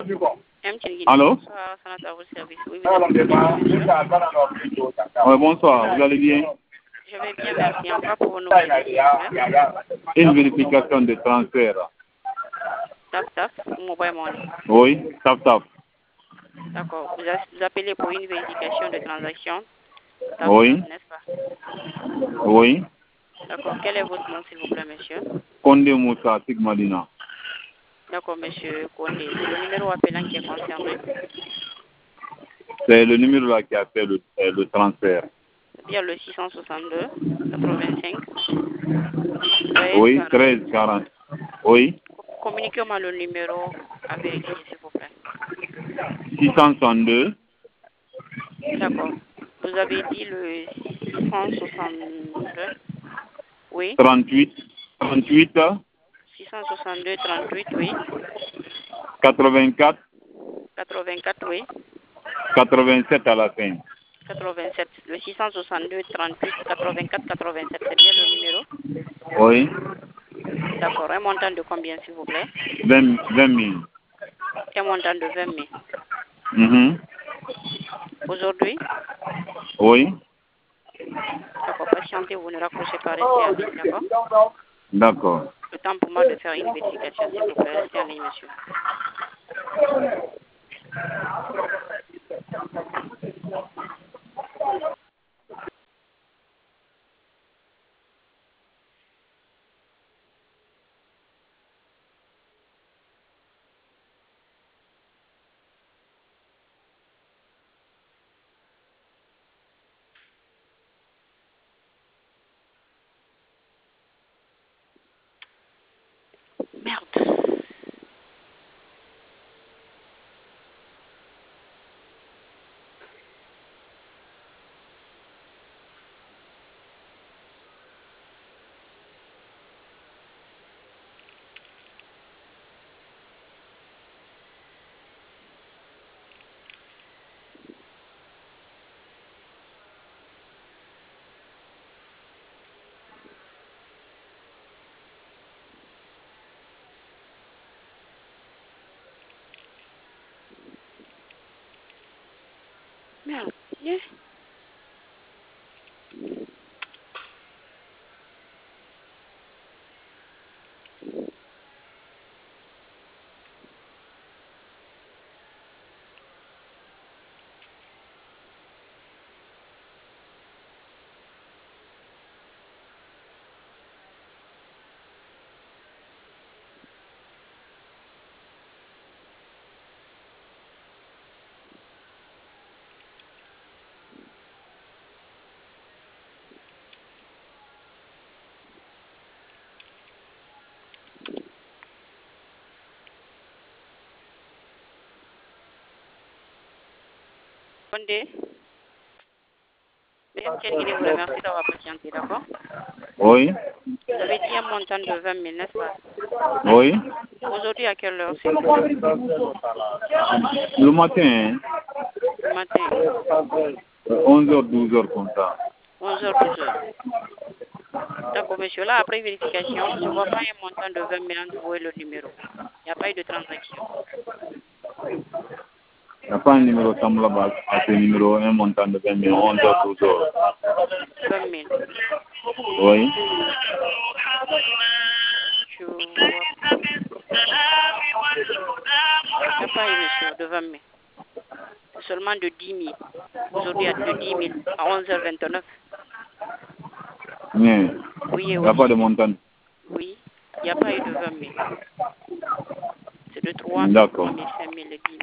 Allô? Bonsoir, Sanat à vos services. Oui, vous êtes monsieur. Oui, bonsoir, vous allez bien? Je vais bien, merci. En quoi pour vos nouvelles, s'il vous plaît? Une vérification de transfert. Tap, mobile money. Oui, tap. D'accord. Vous appelez pour une vérification de transaction. Tap, Oui. n'est-ce pas? Oui. D'accord. Quel est votre nom, s'il vous plaît, monsieur? Condé Moussa, Sigmadina. D'accord, monsieur Condé. C'est le numéro appelant qui est concerné. C'est le numéro là qui a fait le transfert. C'est bien le 662 85. Oui, 40. 13 40. Oui. Communiquez-moi le numéro à vérifier, s'il vous plaît. 662. D'accord. Vous avez dit le 662. Oui. 38. 662 38, oui. 84. 84, oui. 87 à la fin. 87. Le 662 38 84 87. C'est bien le numéro? Oui. D'accord. Un montant de combien, s'il vous plaît? 20 000. Un montant de 20 000. Mhm. Aujourd'hui? Oui. D'accord. Patientez, vous ne raccrochez pas, restez en ligne, d'accord? D'accord. Le temps pour moi de faire une vérification, s'il vous plaît. Restez en ligne, monsieur. Merde. Merde. Yeah. Condé. Madame Kenguini vous remercie d'avoir patienté, d'accord? Oui. Vous avez dit un montant de 20 000, n'est-ce pas? Oui. Aujourd'hui, à quelle heure, s'il vous plaît? Le matin, Le matin. 11h, 12h comme ça. 11h, 12h. D'accord, monsieur. Là, après vérification, je ne vois pas un montant de 20 000 entre vous et le numéro. Il n'y a pas eu de transaction. Il n'y a pas un numéro semblable à ce numéro, un montant de 20 000, 11h, 12h. 20 000. Oui. Je vois pas. Il n'y a pas eu, monsieur, de 20 000. C'est seulement de 10 000. Aujourd'hui, de 10 000 à 11h29. Mais Oui, il et n'y a pas de aussi. montant. Oui. Il n'y a pas eu de 20 000. C'est de 3 000, D'accord. 3 000, 5 000 et 10 000.